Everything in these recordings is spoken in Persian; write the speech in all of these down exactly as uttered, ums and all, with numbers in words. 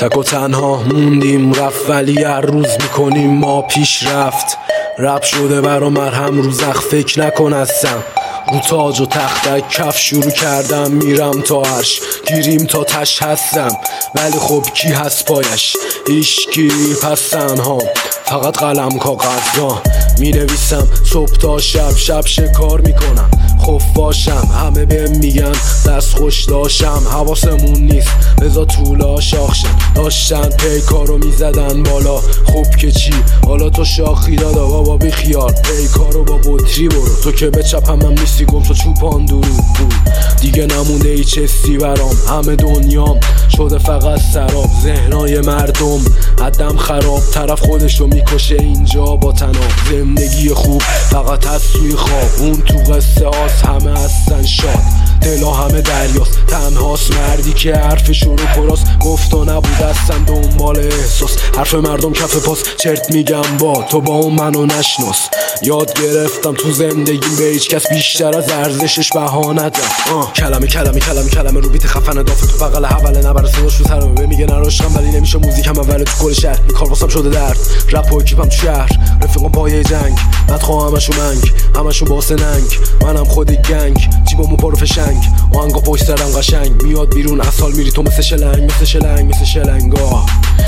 تک و تنها موندیم رفت، ولی هر روز میکنیم ما پیش رفت. رپ شده برا مرهم رو زخم، فکر نکن هستم رو تاج و تختک کف شروع کردم میرم تا عرش، گیریم تا تش هستم ولی خب کی هست پایش؟ هیچکی. پس تنها فقط قلم کاغذها می نویسم صبح تا شب، شب شکار میکنم خفاشم. همه بهم میگن دست خوش داشتم، حواسمون نیست بذار طولا شاخ شن. داشتن پیکارو میزدن بالا، خوب که چی حالا تو شاخی دادا بابا بی خیال. پیکارو با بطری برو، تو که به چپم هم نیستی گم شو چوپان درو بود. دیگه نمونده هیچ حسی برام، همه دنیام شده فقط سراب. ذهنای مردم عدم خراب، طرف خودشو میکشه اینجا با تناب. زندگی خوب فقط از توی خواب، اون تو قصه هاست همه هستن شاد. دلا همه دریاست تنهاست، مردی که حرفش رو کراست. گفت و نبود هستن دنبال احساس، حرف مردم کف پاس چرت میگم با تو با اون منو نشناس. یاد گرفتم تو زندگیم به هیچ کس بیشتر از ارزشش بها ندم. کلمه کلمه کلمه کلمه رو بیت خفن دافه تو بغل حوله نبره صداش رو سرمه به میگه نراشقم ولی نمیشه موزیکم اول تو کل شهر. این کار واسم شده درد، رپ و اکیپم تو شهر، رفیقم پایه جنگ، بدخواه همشو منگ همشو باسه ننگ. منم خود گنگ جیبامو پارو فشنگ، آهنگا پشت سرم قشنگ میاد بیرون از حال میری تو مثل شلنگ مثل شلنگ مثل شلنگا.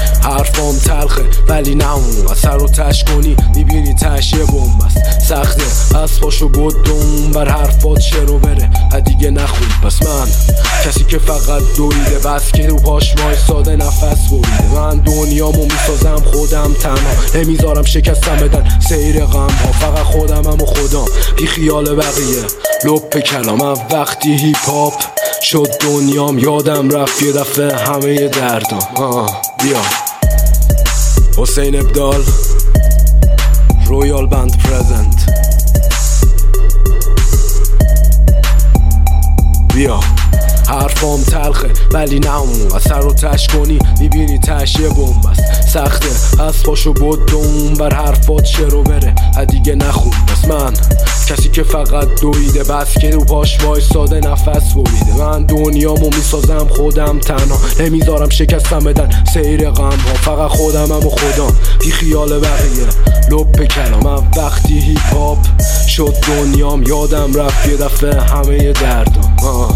حرفام تلخه ولی نه اون از سر رو تش کنی میبینی تش یه بمب است سخته. از پاشو بود دوم بر حرفات شروع بره دیگه نخوری. پس من کسی که فقط دویده بس که رو پاش مای ساده نفس بریده. من دنیامو میسازم خودم تنها، نمیذارم شکستم بدن سیر غم ها. فقط خودم هم و خودم بی خیال بقیه لپ کلامم. وقتی هیپ هاپ شد دنیام یادم رفت یه دفعه همه دردم. آه بیا حسین ابدال رویال بند پرزنت. بیا حرفام تلخه ولی نه اون از سر رو تش کنی میبینی تش یه بمب است سخته. از پاشو بود دوم بر حرفات شروع بره دیگه نخون. پس من کسی که فقط دویده بس که رو پاش وای ساده نفس بریده. من دنیامو میسازم خودم تنها، نمیذارم شکستم بدن سیر غم ها. فقط خودم هم و خودم بی خیال بقیه لپ کلامم. وقتی هیپ هاپ شد دنیام یادم رفت یه دفعه همه دردم.